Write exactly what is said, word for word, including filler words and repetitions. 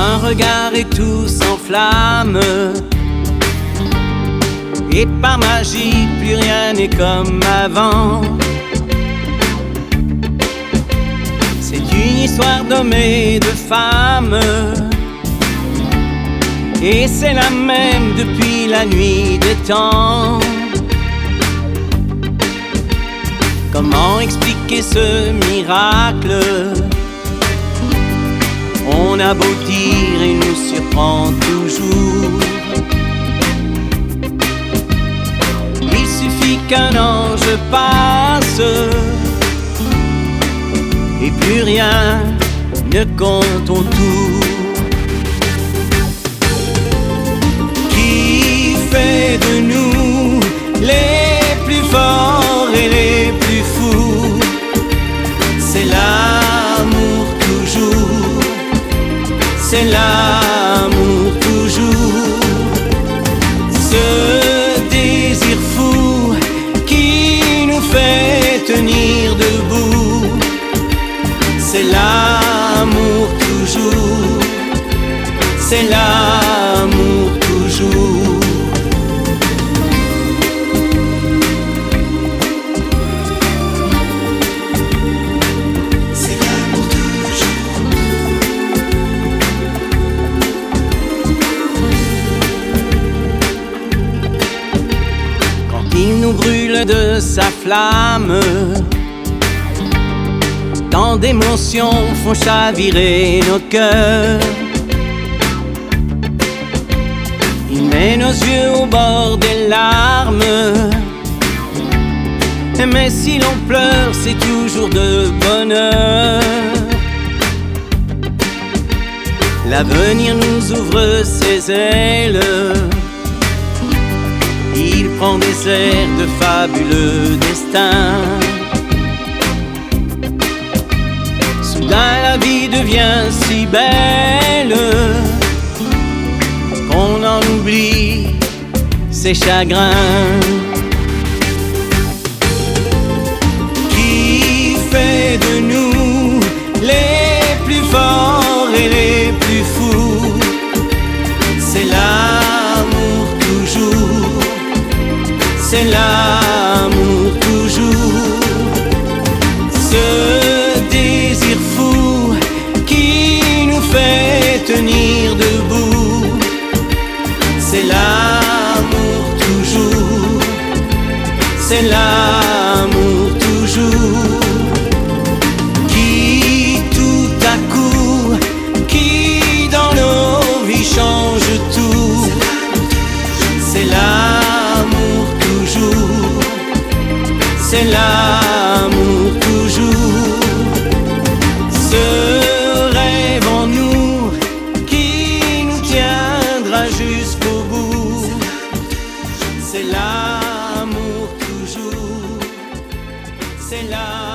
un regard et tout s'enflamme, et par magie plus rien n'est comme avant. C'est une histoire d'hommes et de femmes, et c'est la même depuis la nuit des temps. Comment expliquer ce miracle? On a beau dire, il nous surprend toujours. Il suffit qu'un ange passe, et plus rien ne compte autour. Qui fait de nous les plus forts et les plus fous? C'est l'amour toujours, c'est l'amour toujours. Ce désir fou qui nous fait tenir debout, c'est l'amour toujours, c'est l'amour toujours. C'est l'amour toujours. Quand il nous brûle de sa flamme, tant d'émotions font chavirer nos cœurs. Il met nos yeux au bord des larmes, mais si l'on pleure, c'est toujours de bonheur. L'avenir nous ouvre ses ailes, il prend des airs de fabuleux destin. Soudain la vie devient si belle qu'on en oublie ses chagrins. Qui fait de nous les plus forts et les plus fous? C'est l'amour toujours, c'est l'amour toujours. Ce désir fou qui nous fait tenir debout, c'est l'amour toujours, c'est l'amour toujours. Qui tout à coup, qui dans nos vies change tout, c'est l'amour toujours, c'est l'amour toujours. Ce rêve en nous qui nous tiendra jusqu'au bout, c'est l'amour toujours, c'est l'amour.